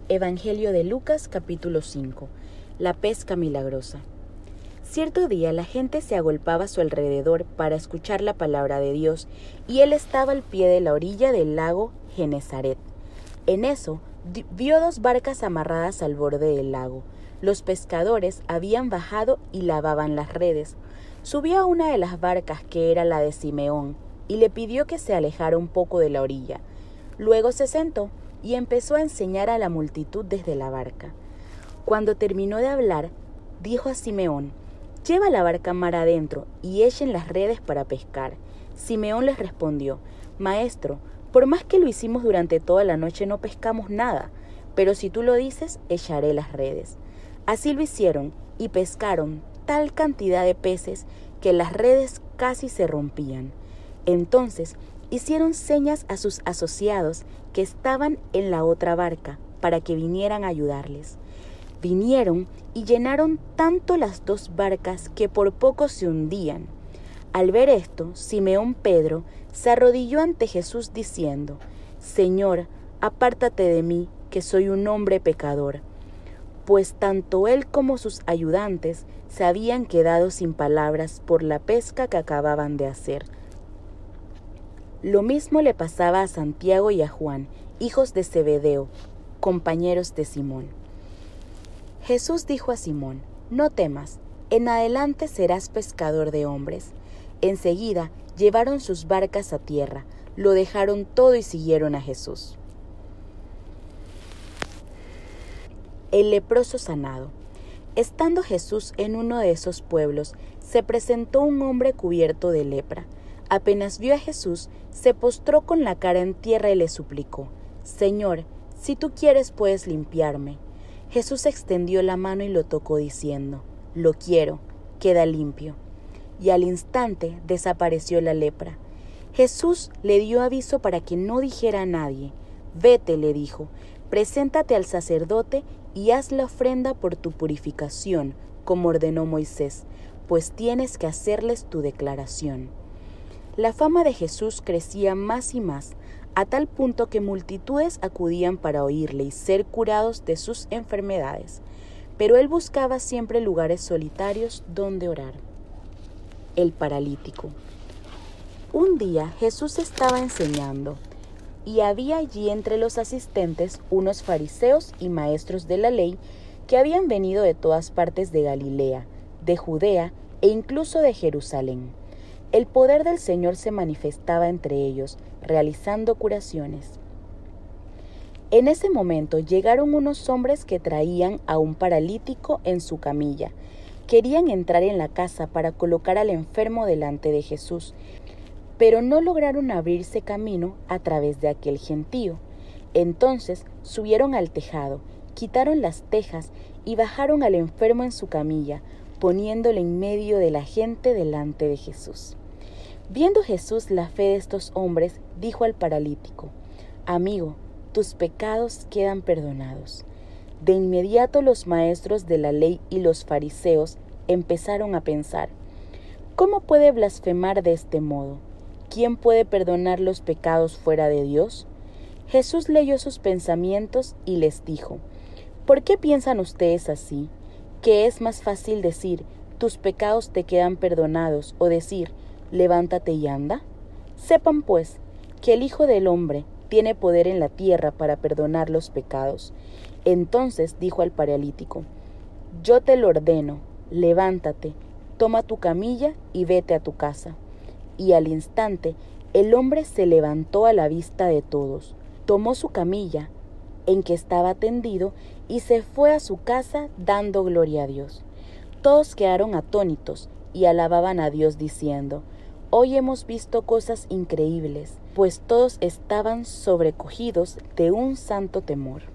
Evangelio de Lucas, capítulo 5. La pesca milagrosa. Cierto día la gente se agolpaba a su alrededor para escuchar la palabra de Dios, y él estaba al pie de la orilla del lago Genesaret. En eso, vio dos barcas amarradas al borde del lago. Los pescadores habían bajado y lavaban las redes. Subió a una de las barcas, que era la de Simeón, y le pidió que se alejara un poco de la orilla. Luego se sentó y empezó a enseñar a la multitud desde la barca. Cuando terminó de hablar, dijo a Simeón: «Lleva la barca mar adentro y echen las redes para pescar». Simeón les respondió: «Maestro, por más que lo hicimos durante toda la noche no pescamos nada, pero si tú lo dices, echaré las redes». Así lo hicieron y pescaron tal cantidad de peces que las redes casi se rompían. Entonces hicieron señas a sus asociados que estaban en la otra barca para que vinieran a ayudarles. Vinieron y llenaron tanto las dos barcas que por poco se hundían. Al ver esto, Simeón Pedro se arrodilló ante Jesús diciendo: «Señor, apártate de mí, que soy un hombre pecador». Pues tanto él como sus ayudantes se habían quedado sin palabras por la pesca que acababan de hacer. Lo mismo le pasaba a Santiago y a Juan, hijos de Zebedeo, compañeros de Simón. Jesús dijo a Simón: «No temas, en adelante serás pescador de hombres». Enseguida llevaron sus barcas a tierra, lo dejaron todo y siguieron a Jesús. El leproso sanado. Estando Jesús en uno de esos pueblos, se presentó un hombre cubierto de lepra. Apenas vio a Jesús, se postró con la cara en tierra y le suplicó: «Señor, si tú quieres puedes limpiarme». Jesús extendió la mano y lo tocó diciendo: «Lo quiero, queda limpio». Y al instante desapareció la lepra. Jesús le dio aviso para que no dijera a nadie. «Vete», le dijo, «preséntate al sacerdote y haz la ofrenda por tu purificación, como ordenó Moisés, pues tienes que hacerles tu declaración». La fama de Jesús crecía más y más, a tal punto que multitudes acudían para oírle y ser curados de sus enfermedades. Pero él buscaba siempre lugares solitarios donde orar. El paralítico. Un día Jesús estaba enseñando, y había allí entre los asistentes unos fariseos y maestros de la ley que habían venido de todas partes de Galilea, de Judea e incluso de Jerusalén. El poder del Señor se manifestaba entre ellos, realizando curaciones. En ese momento llegaron unos hombres que traían a un paralítico en su camilla. Querían entrar en la casa para colocar al enfermo delante de Jesús, pero no lograron abrirse camino a través de aquel gentío. Entonces subieron al tejado, quitaron las tejas y bajaron al enfermo en su camilla, poniéndole en medio de la gente delante de Jesús. Viendo Jesús la fe de estos hombres, dijo al paralítico: «Amigo, tus pecados quedan perdonados». De inmediato los maestros de la ley y los fariseos empezaron a pensar: «¿Cómo puede blasfemar de este modo? ¿Quién puede perdonar los pecados fuera de Dios?». Jesús leyó sus pensamientos y les dijo: «¿Por qué piensan ustedes así? ¿Qué es más fácil decir: tus pecados te quedan perdonados, o decir: levántate y anda? Sepan pues que el Hijo del Hombre tiene poder en la tierra para perdonar los pecados». Entonces dijo al paralítico: «Yo te lo ordeno, levántate, toma tu camilla y vete a tu casa». Y al instante el hombre se levantó a la vista de todos, tomó su camilla en que estaba tendido y se fue a su casa dando gloria a Dios. Todos quedaron atónitos y alababan a Dios diciendo: «Hoy hemos visto cosas increíbles», pues todos estaban sobrecogidos de un santo temor.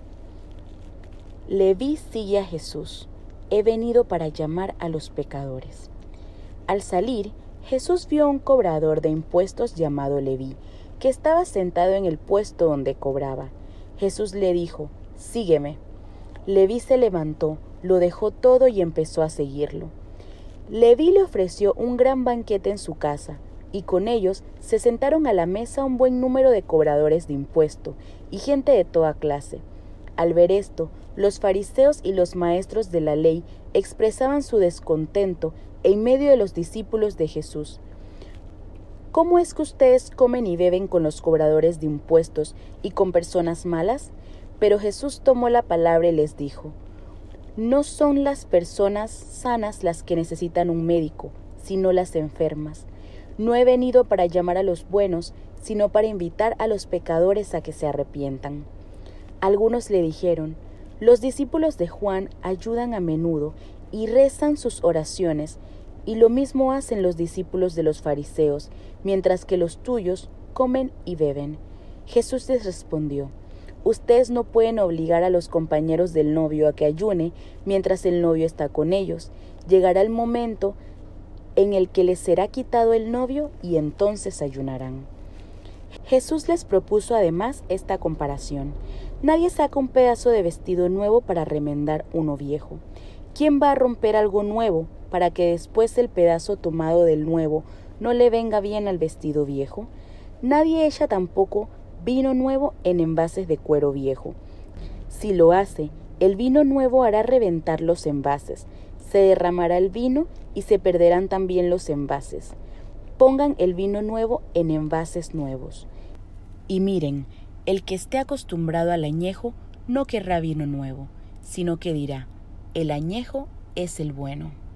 Leví sigue a Jesús. He venido para llamar a los pecadores. Al salir, Jesús vio a un cobrador de impuestos llamado Leví, que estaba sentado en el puesto donde cobraba. Jesús le dijo: «Sígueme». Leví se levantó, lo dejó todo y empezó a seguirlo. Leví le ofreció un gran banquete en su casa, y con ellos se sentaron a la mesa un buen número de cobradores de impuesto y gente de toda clase. Al ver esto, los fariseos y los maestros de la ley expresaban su descontento en medio de los discípulos de Jesús. ¿Cómo es que ustedes comen y beben con los cobradores de impuestos y con personas malas? Pero Jesús tomó la palabra y les dijo: No son las personas sanas las que necesitan un médico, sino las enfermas. No he venido para llamar a los buenos, sino para invitar a los pecadores a que se arrepientan. Algunos le dijeron: Los discípulos de Juan ayudan a menudo y rezan sus oraciones, y lo mismo hacen los discípulos de los fariseos, mientras que los tuyos comen y beben. Jesús les respondió: Ustedes no pueden obligar a los compañeros del novio a que ayune mientras el novio está con ellos. Llegará el momento en el que les será quitado el novio y entonces ayunarán. Jesús les propuso además esta comparación: Nadie saca un pedazo de vestido nuevo para remendar uno viejo. ¿Quién va a romper algo nuevo para que después el pedazo tomado del nuevo no le venga bien al vestido viejo? Nadie echa tampoco vino nuevo en envases de cuero viejo. Si lo hace, el vino nuevo hará reventar los envases, se derramará el vino y se perderán también los envases. Pongan el vino nuevo en envases nuevos. Y miren, el que esté acostumbrado al añejo no querrá vino nuevo, sino que dirá: el añejo es el bueno.